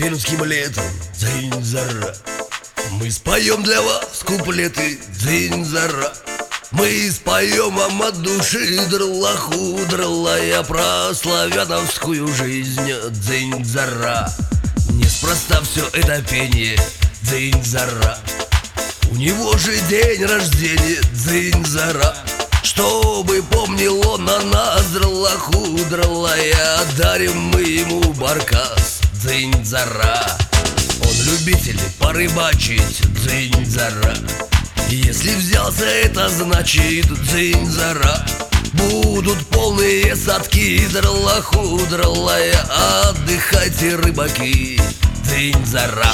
пермским летом, дзынь-зара. Мы споем для вас куплеты, дзынь-зара. Мы споем вам от души дралаху, дралая, про славяновскую жизнь, дзынь-зара. Неспроста все это пение, дзынь-зара. У него же день рождения, дзынь-зара. Чтобы помнил он о нас, дралаху, дралая, дарим мы ему баркас, дзынь-зара. Он любитель порыбачить, дзынь-зара. Если взялся, это значит, дзынь-зара. Будут полные садки, дралаху, дралая, отдыхайте, рыбаки, дзынь-зара.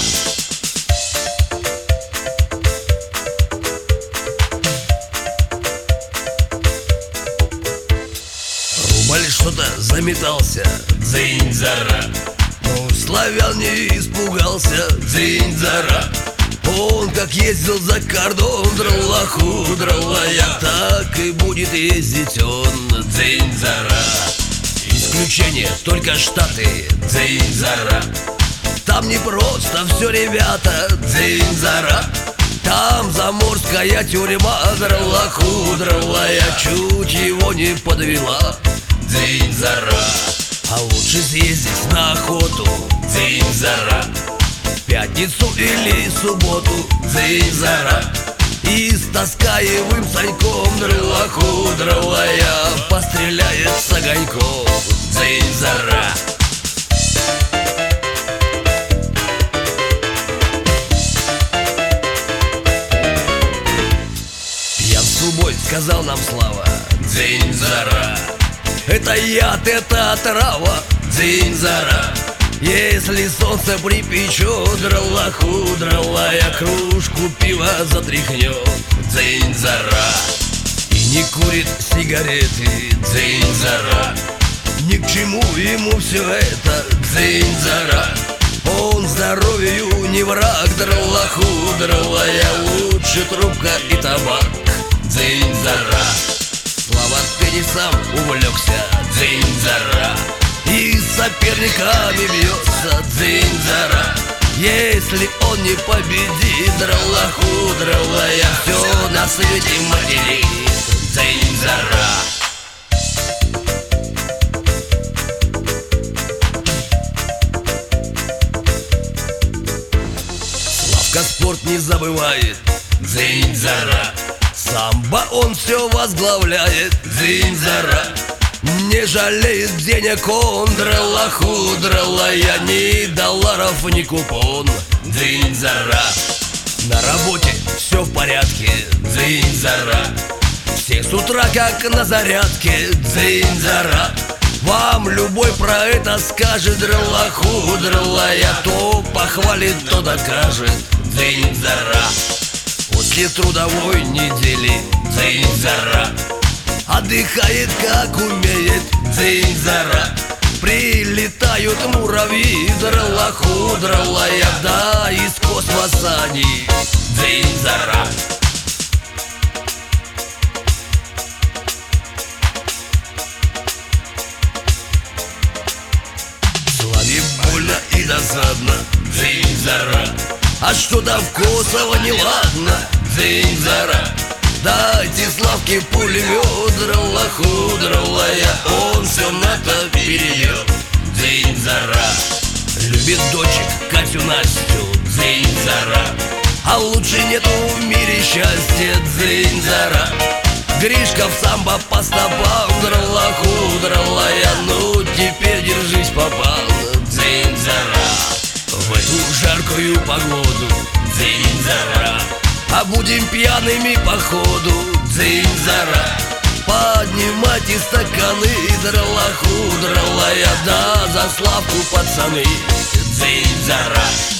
Рубль что-то заметался, дзынь-зара. Но славян не испугался, дзынь-зара. Он как ездил за кордон, дралаху, дралая, так и будет ездить он, дзынь-зара. Исключение только Штаты, дзынь-зара. Там не просто все, ребята, дзынь-зара. Там заморская тюрьма, дралаху, дралая, чуть его не подвела, дзынь-зара. А лучше съездить на охоту, дзынь-зара. Пятницу или субботу, дзынь-зара. И с таскаевым саньком, дралаху, дралая, постреляет с огоньком, дзынь-зара. Пьянству бой, сказал нам Слава, дзынь-зара. Это яд, это отрава, дзынь-зара. Если солнце припечет, дралаху, дралая, кружку пива затряхнет, дзынь-зара. И не курит сигареты, дзынь-зара. Ни к чему ему все это, дзынь-зара. Он здоровью не враг, дралаху, дралая, лучше трубка и табак, дзынь-зара. Слава теннисом увлекся, дзынь-зара. И с соперниками бьется, дзынь-зара. Если он не победит, дралаху, дралая, все на свете материт, дзынь-зара. Славка спорт не забывает, дзынь-зара. Самбо он все возглавляет, дзынь-зара. Не жалеет денег он, дралаху, дралая, ни долларов, ни купон, дзынь-зара. На работе все в порядке, дзынь-зара. Все с утра как на зарядке, дзынь-зара. Вам любой про это скажет, дралаху, дралая, то похвалит, то докажет, дзынь-зара. После трудовой недели, дзынь-зара, отдыхает как умеет, дзынь-зара. Прилетают муравьи, дралаху, дралая, да из космоса они, дзынь-зара. Славе больно и досадно, дзынь-зара. А что-то в Косово неладно, дзынь-зара. Дайте Славке пулемет, дралаху, дралая, он все НАТО перейдет, дзынь-зара. Любит дочек Катю, Настю, дзынь-зара. А лучше нету в мире счастья, дзынь-зара. Гришка в самбо по стопам, дралаху, дралая, ну теперь держись, попал, дзынь-зара. В эту жаркую погоду, дзынь-зара, а будем пьяными походу, дзынь-зара. Поднимайте стаканы, дралаху, дралая, да за Славку, пацаны, дзынь-зара.